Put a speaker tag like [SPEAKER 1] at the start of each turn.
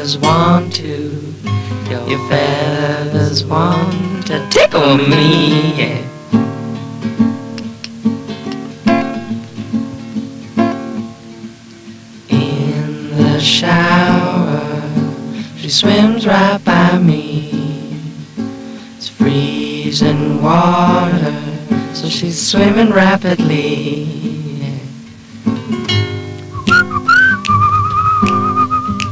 [SPEAKER 1] feathers want to, your feathers want to tickle me, yeah. In the shower, she swims right by me. It's freezing water, so she's swimming rapidly.